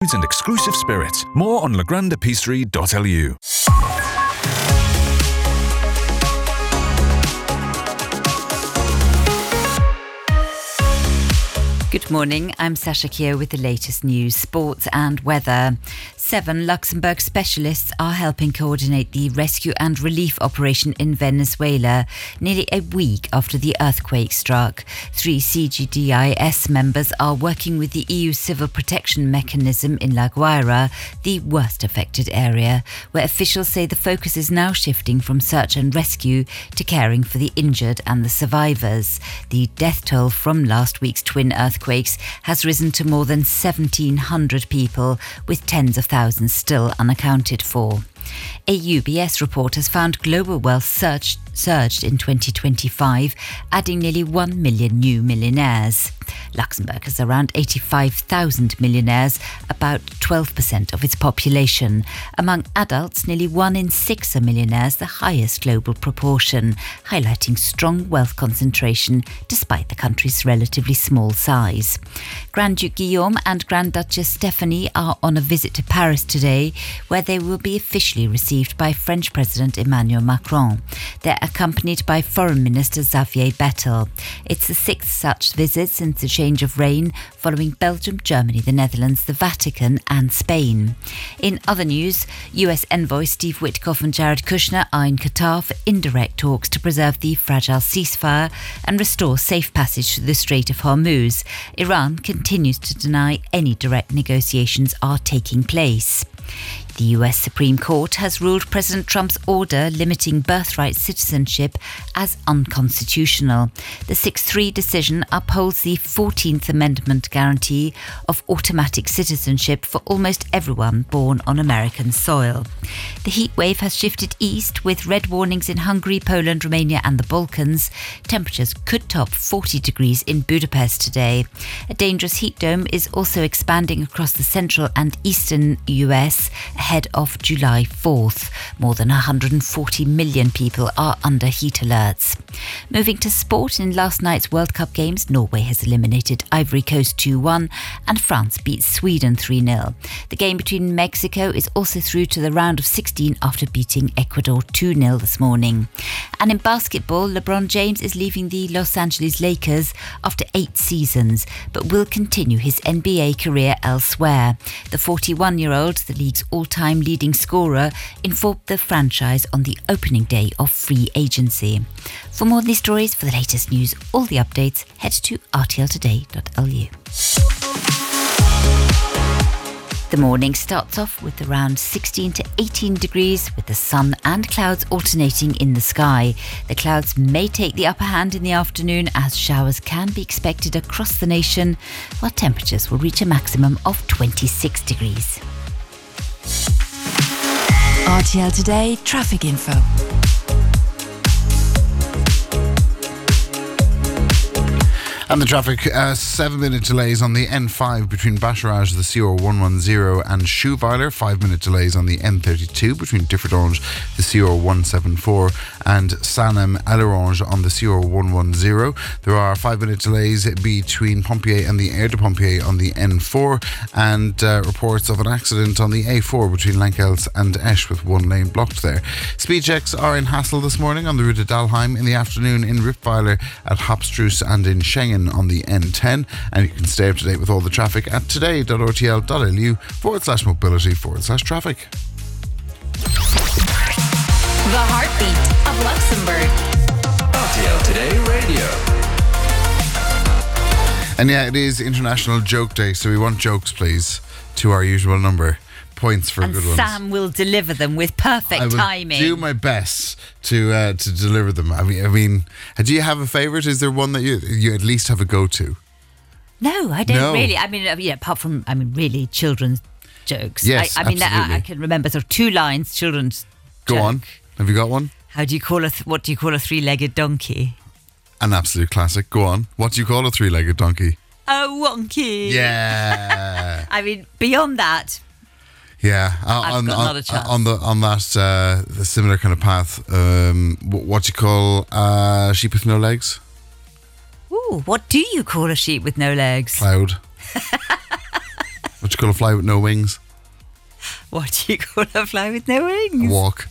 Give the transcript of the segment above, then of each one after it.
and exclusive spirits. More on legrandepisterie.lu. Good morning, I'm Sasha Keogh with the latest news, sports and weather. 7 Luxembourg specialists are helping coordinate the rescue and relief operation in Venezuela nearly a week after the earthquake struck. 3 CGDIS members are working with the EU Civil Protection Mechanism in La Guaira, the worst affected area, where officials say the focus is now shifting from search and rescue to caring for the injured and the survivors. The death toll from last week's twin earthquakes has risen to more than 1,700 people, with tens of thousands still unaccounted for. A UBS report has found global wealth surged in 2025, adding nearly 1 million new millionaires. Luxembourg has around 85,000 millionaires, about 12% of its population. Among adults, nearly 1 in 6 are millionaires, the highest global proportion, highlighting strong wealth concentration despite the country's relatively small size. Grand Duke Guillaume and Grand Duchess Stephanie are on a visit to Paris today, where they will be officially received by French President Emmanuel Macron. They're accompanied by Foreign Minister Xavier Bettel. It's the 6th such visit since the change of reign, following Belgium, Germany, the Netherlands, the Vatican and Spain. In other news, US envoy Steve Witkoff and Jared Kushner are in Qatar for indirect talks to preserve the fragile ceasefire and restore safe passage through the Strait of Hormuz. Iran continues to deny any direct negotiations are taking place. The US Supreme Court has ruled President Trump's order limiting birthright citizenship as unconstitutional. The 6-3 decision upholds the 14th Amendment guarantee of automatic citizenship for almost everyone born on American soil. The heat wave has shifted east, with red warnings in Hungary, Poland, Romania and the Balkans. Temperatures could top 40 degrees in Budapest today. A dangerous heat dome is also expanding across the central and eastern US ahead of July 4th. More than 140 million people are under heat alerts. Moving to sport, in last night's World Cup games, Norway has eliminated Ivory Coast 2-1 and France beat Sweden 3-0. The game between Mexico is also through to the round of 16 after beating Ecuador 2-0 this morning. And in basketball, LeBron James is leaving the Los Angeles Lakers after 8 seasons, but will continue his NBA career elsewhere. The 41-year-old, the league's all-time leading scorer, informed the franchise on the opening day of free agency. For more of these stories, for the latest news, all the updates, head to rtltoday.lu. The morning starts off with around 16 to 18 degrees, with the sun and clouds alternating in the sky. The clouds may take the upper hand in the afternoon, as showers can be expected across the nation, while temperatures will reach a maximum of 26 degrees. RTL Today traffic info. And the traffic, 7-minute delays on the N5 between Bacharach, the CR110 and Schuweiler. 5-minute delays on the N32 between Differdange, the CR174 and Sanem Alerange on the CR110. There are 5-minute delays between Pompier and the Aire de Pompier on the N4, and reports of an accident on the A4 between Lankels and Esch, with one lane blocked there. Speed checks are in Hassel this morning on the route to Dalheim, in the afternoon in Rippweiler, at Hopstruis and in Schengen on the N10, and you can stay up to date with all the traffic at today.rtl.lu/mobility/traffic. The heartbeat of Luxembourg. RTL Today Radio. And yeah, it is International Joke Day, so we want jokes, please, to our usual number. Points for and good ones. Sam will deliver them with perfect timing. I will do my best to deliver them. I mean, do you have a favourite? Is there one that you at least have a go-to? No, I don't really. I mean, apart from, really children's jokes. Yes, absolutely. I can remember sort of 2 lines, children's Go joke. on. Have you got one? What do you call a 3-legged donkey? An absolute classic. Go on. What do you call a 3-legged donkey? A wonky. Yeah. Beyond that, yeah, I've got not a chance. on that the similar kind of path. What do you call a sheep with no legs? Ooh, what do you call a sheep with no legs? Cloud. What you call a fly with no wings? What do you call a fly with no wings? A walk.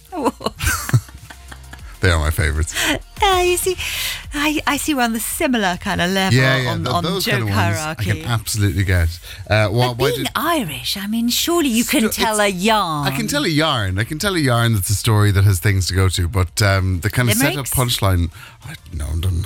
They are my favourites. You see, I see we're on the similar kind of level on those joke kind of ones hierarchy. I can absolutely get. But being Irish, I mean, surely you can tell a yarn. I can tell a yarn. That's a story that has things to go to. But the kind of Limericks? set-up punchline... No,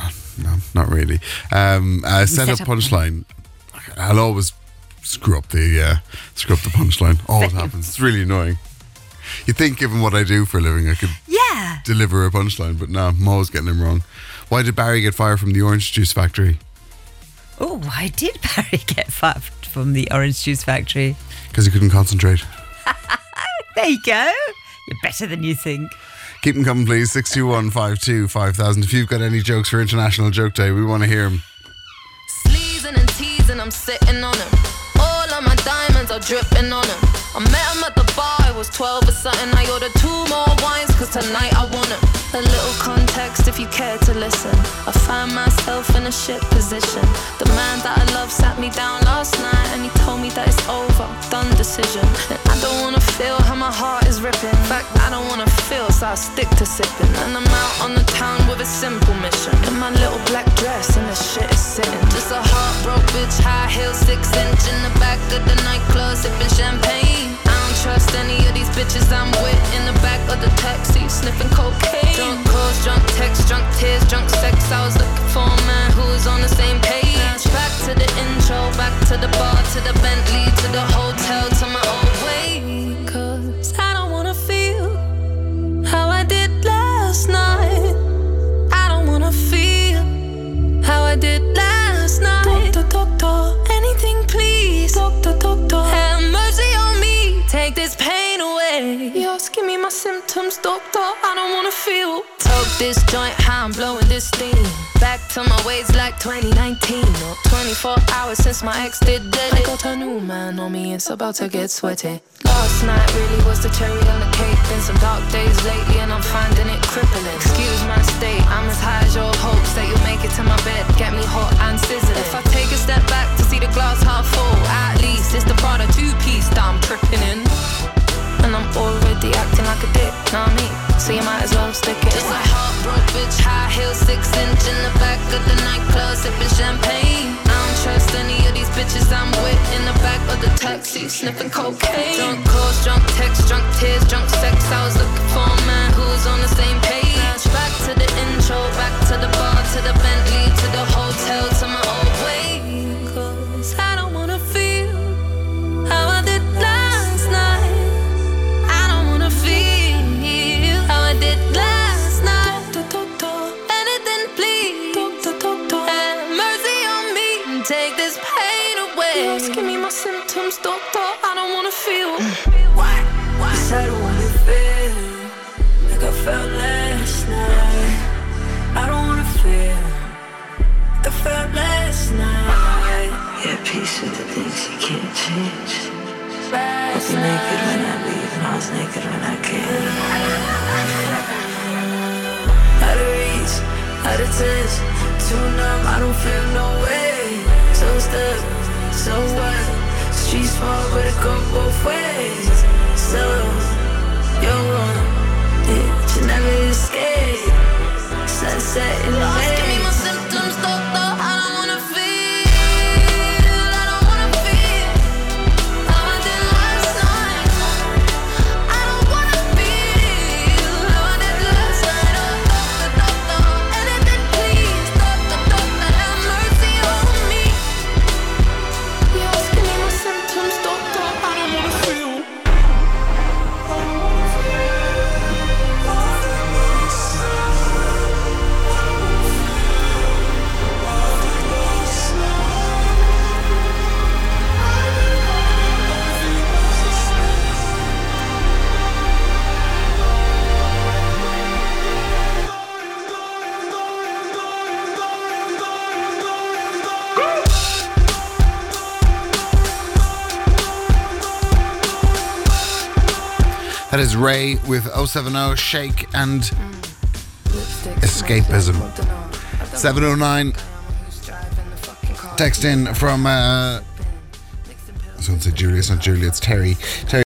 not really. Set-up punchline, I'll always screw up the punchline. Always happens. It's really annoying. You'd think, given what I do for a living, I could deliver a punchline, but no, I'm always getting them wrong. Why did Barry get fired from the orange juice factory? Oh, why did Barry get fired from the orange juice factory? Because he couldn't concentrate. There you go. You're better than you think. Keep them coming, please. 621 5000. If you've got any jokes for International Joke Day, we want to hear them. Sleazing and teasing, I'm sitting on him. All of my diamonds are dripping on him. I met him at the bar, I was 12 or something. I ordered 2 more wines, cause tonight I want him. A little context if you care to listen. I found myself in a shit position. The man that I love sat me down last night and he told me that it's over, done decision. And I don't wanna feel how my heart is ripping. In fact, I don't wanna feel, so I stick to sipping. And I'm out on the town with a simple mission. In my little black dress and the shit is sitting. Just a heartbroken bitch, high heels, 6-inch in the back of the nightclub, sipping champagne. I don't trust any of these bitches I'm with. In the back of the taxi, sniffing cocaine. Drunk calls, drunk texts, drunk tears, drunk sex. I was looking for a man who was on the same page. Back to the intro, back to the bar, to the Bentley, to the hotel, to my old way. Cause I don't wanna feel how I did last night. I don't wanna feel how I did last night. Doctor, anything please. Doctor, have mercy on me. Take this pain away. You're asking me my symptoms, doctor. I don't wanna feel. Toke this joint, how I'm blowing this steam. Back to my ways like 2019. Or 24 hours since my ex did dead. I got a new man on me, it's about to get sweaty. Last night really was the cherry on the cake. Been some dark days lately and I'm finding it crippling. Excuse my state, I'm as high as your hopes that you'll make it to my bed. Get me hot and sizzling. If I take a step back to see the glass half full, at least it's the Prada 2-piece that I'm tripping in. And I'm already acting like a dick, know what I mean? So you might as well stick it. Just a heartbroken bitch, high heels, 6-inch in the back of the nightclub, sipping champagne. I don't trust any of these bitches I'm with. In the back of the taxi, sniffing cocaine. Drunk calls, drunk texts, drunk tears, drunk sex. I was looking for a man who was on the same page. Back to the intro, back to the bar, to the Bentley, to the hotel, to my old way. Cause I don't wanna feel how I did last night. Did last night. Doctor, anything please. Doctor, have mercy on me. Take this pain away. You're asking me my symptoms, doctor. I don't wanna feel. Why? Yes, I don't wanna feel like I felt last night. I don't wanna feel like I felt last night. Yeah, peace with the things you can't change. I was naked when I leave and I was naked when I came. Out of reach, out of touch, too numb, I don't feel no way. So stuck, so what? Street small, but it go both ways. So, you're wrong, yeah, you never escape. Sunset in the Lost, give me my symptoms, doctor, I don't wanna feel. I don't wanna feel how I did last night. I don't wanna feel how I did last night. Oh, doctor, anything please. Doctor, have mercy on me. You're asking me my symptoms, doctor, I don't wanna feel. That is Ray with 070 Shake and Escapism. 709. Text in from was going to say Julia. It's not Julia, it's Terry. Terry